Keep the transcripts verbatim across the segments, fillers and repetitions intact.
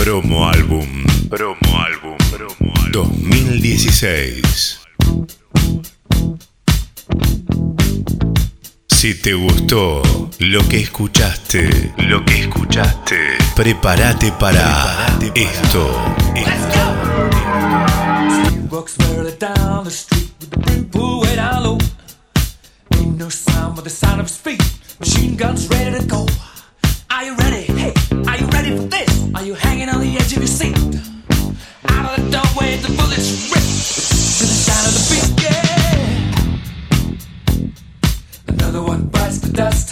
Promo álbum. Promo álbum. Promo álbum. dos mil dieciséis. Si te gustó lo que escuchaste, lo que escuchaste, prepárate para, prepárate para esto. Walks barely down the street with the brim pulled way down low. Ain't no sound but the sound of his feet. Machine guns ready to go. Are you ready? Hey, are you ready for this? Are you hanging on the edge of your seat? Out of the doorway, the bullets rip to the sound of the beat. Yeah. Another one bites the dust.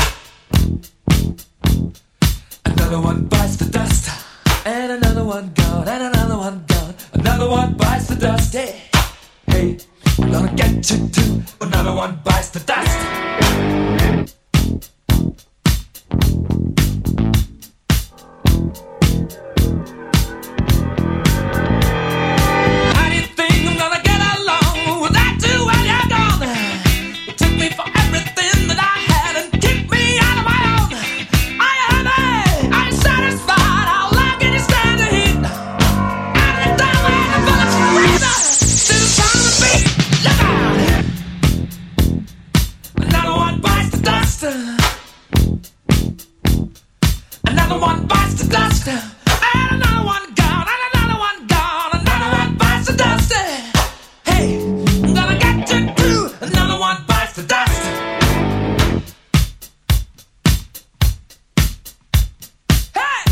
Another one bites the dust. And another one gone. And another one gone. Another one bites the dust. Hey, hey, I'm gonna get you too. Another one bites the dust. How do you think I'm gonna get along without you when you're gone? You took me for everything that I had and kicked me out of my own. Are you happy? Are you satisfied? How long can you stand the heat? Out of the doorway, the bullets ring to the sound of the beat. Look out! Another one bites the dust. Another one bites the dust. And another one gone. And another one gone. Another one bites the dust. Hey, I'm gonna get you too. Another one bites the dust. Hey!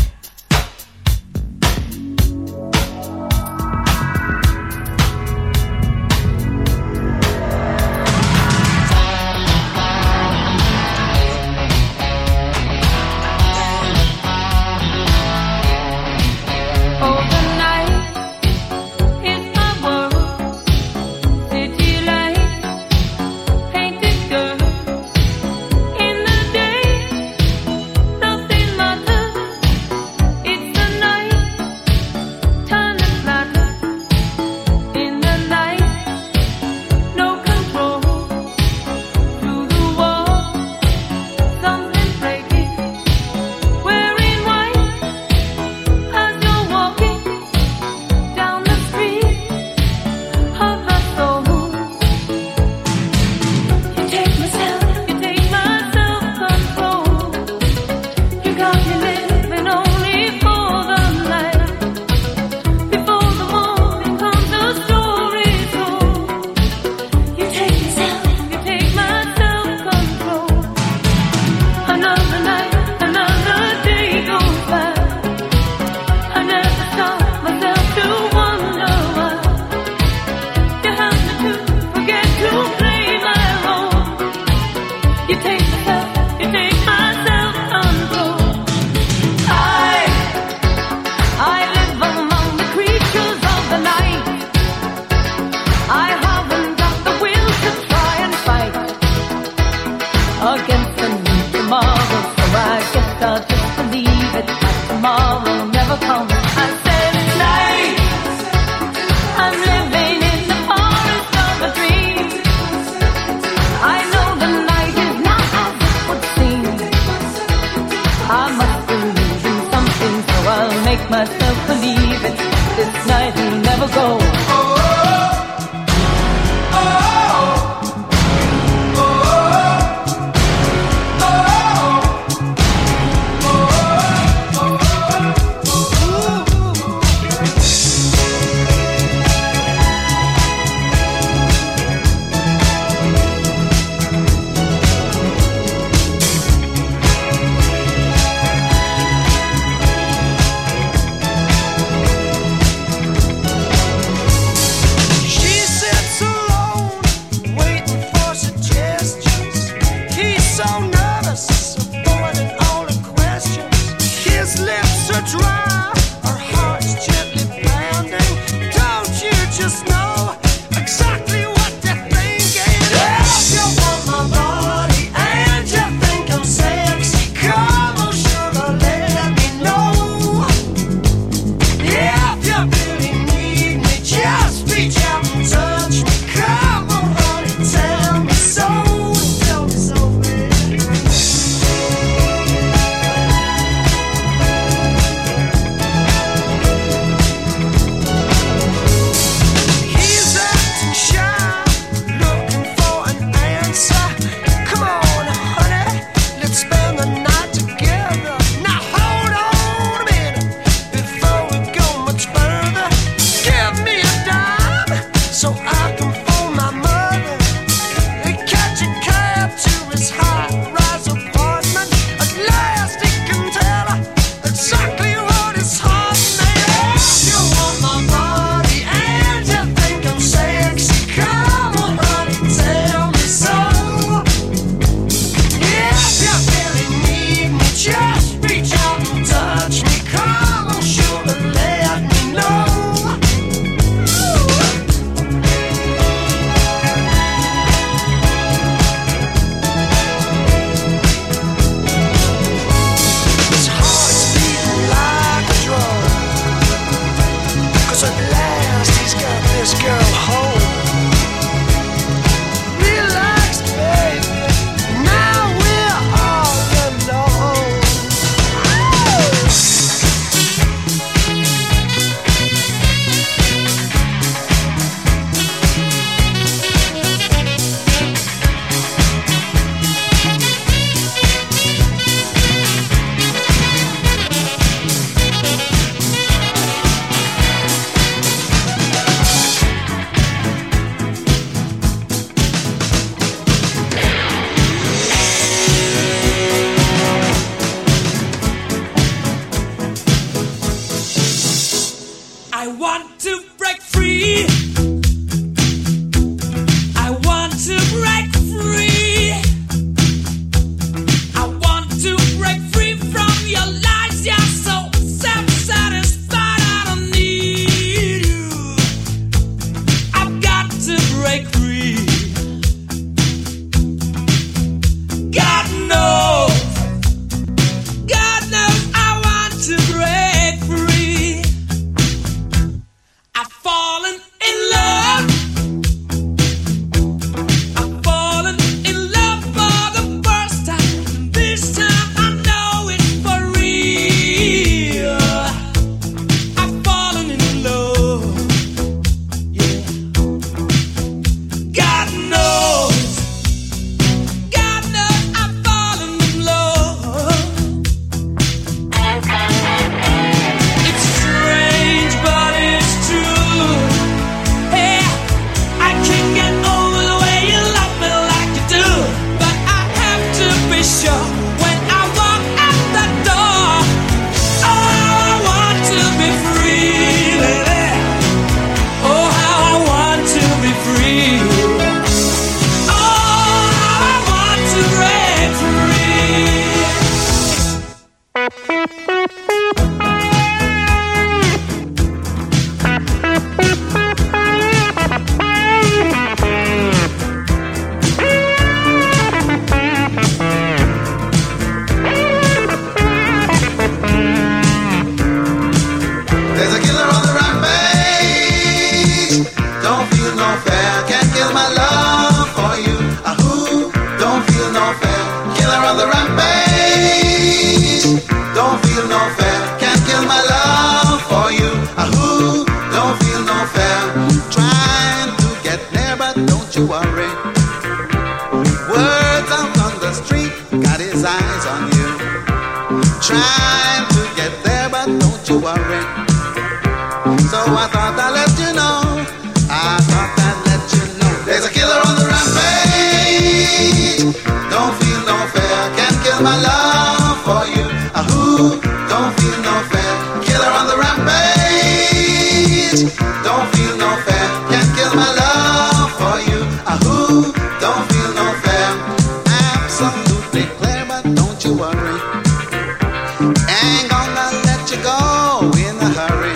trying to get there, but don't you worry. So I thought I'd let you know. I thought I'd let you know. There's a killer on the rampage. Don't feel no fear. Can't kill my love for you. Ahoo, don't feel no fear. Killer on the rampage. Don't feel no fear. Can't kill my love for you. Ahoo, don't feel no fear. Absolutely clear, but don't you worry. Ain't gonna let you go in a hurry.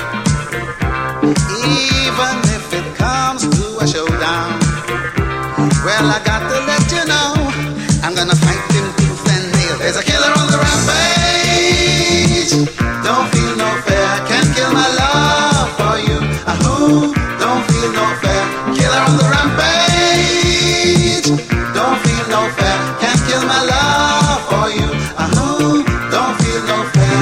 Even if it comes to a showdown. Well, I got to let you know, I'm gonna fight him tooth and nail. There's a killer on the rampage. Don't feel no fear. Can't kill my love for you. Ahoo, don't feel no fear. Killer on the rampage. Don't feel no fear. Can't kill my love for you. Ahoo, don't feel no fear.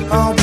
all